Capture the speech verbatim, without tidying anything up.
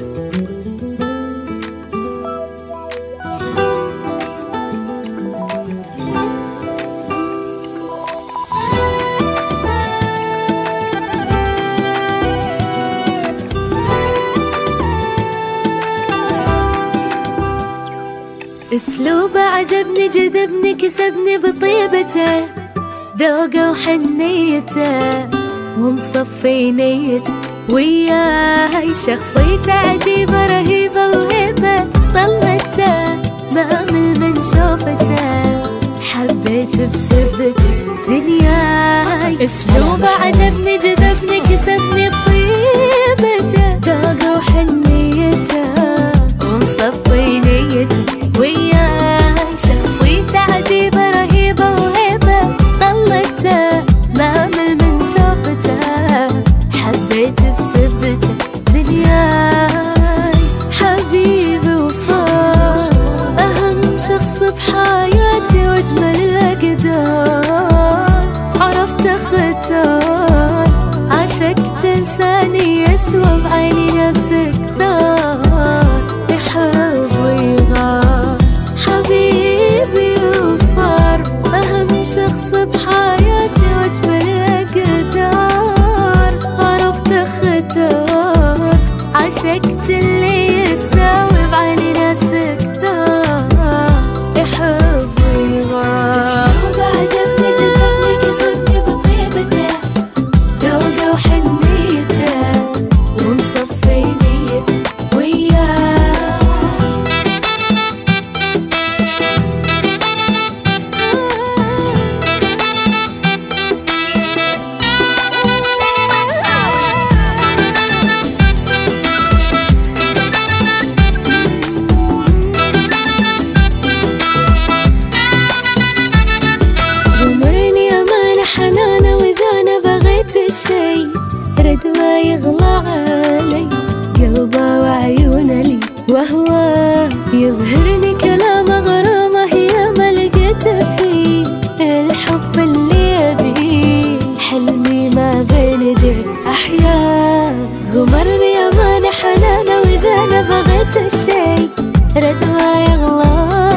اسلوبه عجبني جذبني كسبني بطيبته، ذوقه وحنيته ومصفي نيته، وياي شخصيته عجيبة رهيبة وهيبة، طلته ما أمل من شوفته، حبيت بسبته دنياي. اسلوبه عجبني جذبني كسبني بطيبته، ذوقه وحنيته ومصفي نيته، وياي شخصيته عجيبة رهيبة وهيبة، طلته ما أمل من شوفته، حبيت بسبته دنياي. حبيبي وصار أهم شخص بحياتي وأجمل الأقدار، عرفت أختار عشقت إنساني يسوى بعيني ناس كثار، يحب ويغار. حبيبي وصار أهم شخص بحياتي وأجمل الأقدار، عرفت أختار عشقت اللي يساوي بعيني ناس كثار، يحب ويغار. اسلوبه عجبني جذبني كسبني بطيبته، ذوقه وحنيته ومصفي نيته، وياه شي رد ما يغلى علي، قلبه وعيونه لي وهو يظهرني كلامه غرامه، هي ما لقيته فيه الحب اللي أبيه، حلمي ما بين يديك أحياه، غمرني أمانة حنانة، وإذا أنا بغيت الشي رد ما يغلى